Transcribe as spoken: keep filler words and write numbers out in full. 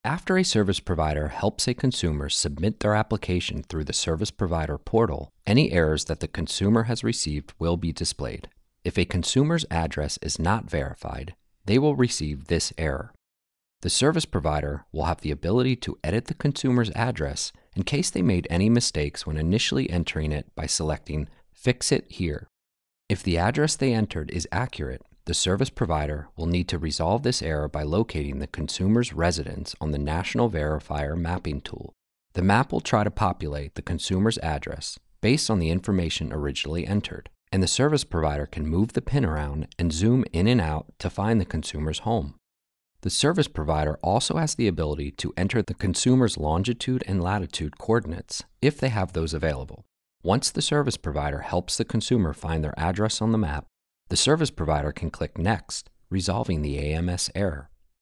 After a service provider helps a consumer submit their application through the service provider portal, any errors that the consumer has received will be displayed. If a consumer's address is not verified, they will receive this error. The service provider will have the ability to edit the consumer's address in case they made any mistakes when initially entering it by selecting Fix It Here. If the address they entered is accurate, the service provider will need to resolve this error by locating the consumer's residence on the National Verifier mapping tool. The map will try to populate the consumer's address based on the information originally entered, and the service provider can move the pin around and zoom in and out to find the consumer's home. The service provider also has the ability to enter the consumer's longitude and latitude coordinates if they have those available. Once the service provider helps the consumer find their address on the map, the service provider can click Next, resolving the A M S error.